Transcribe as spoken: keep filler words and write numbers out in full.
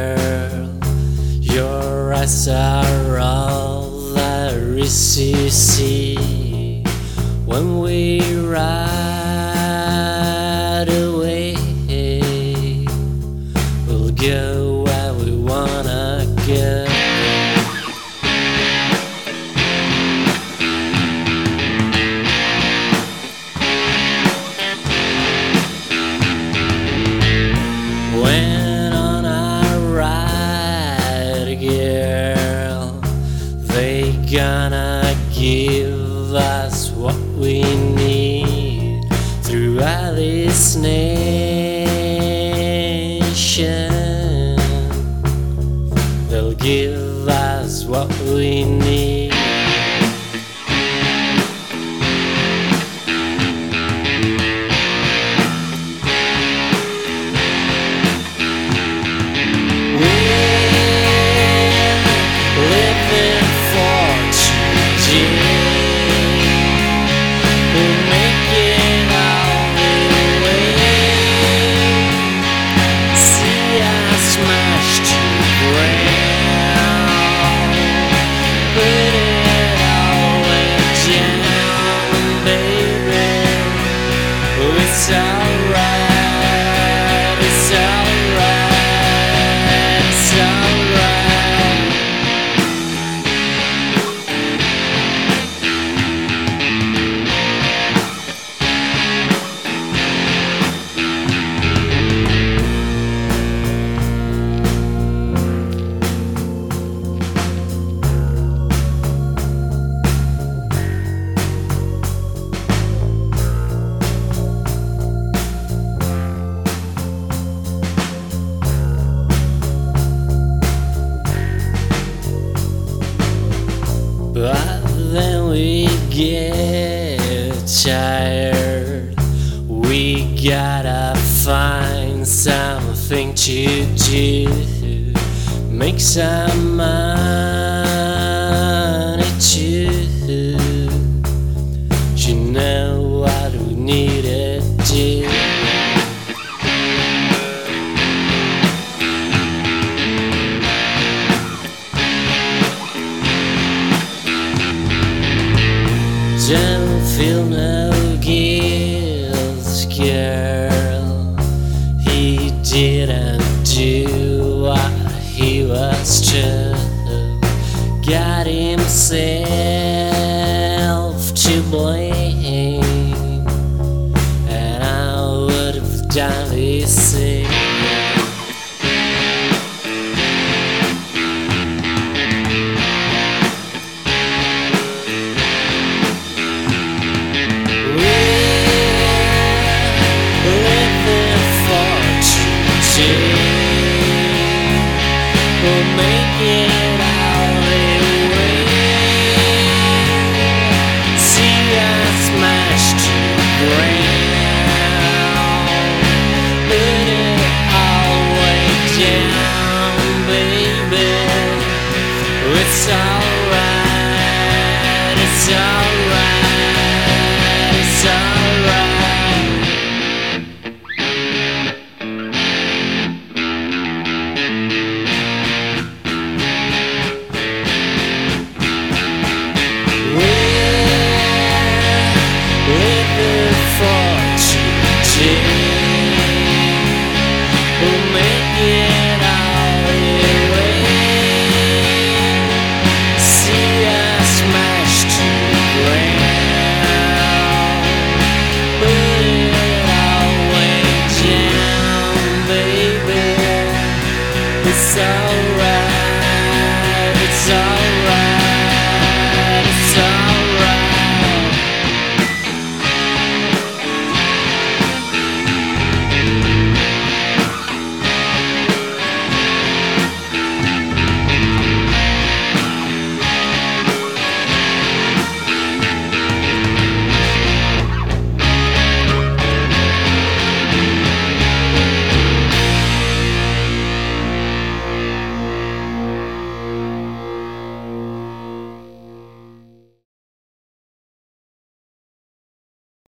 girl, your eyes are all there is to see. When we ride away, we'll go where we wanna go. When on our ride, girl, they gonna give us what we need throughout this nation. They'll give us what we need. It's alright, it's alright, it's alright. But then we get tired. We gotta find something to do, make some money too. You know what we need to do. Don't feel no guilt, girl. He didn't do what he was told. Got himself to blame, and I would have done the same. We'll make it all the way. See us smash to the ground, put it all way down, baby. It's alright, it's alright, it's alright. We'll make it all the way. See us smash to the ground, put it all way down, baby. It's alright.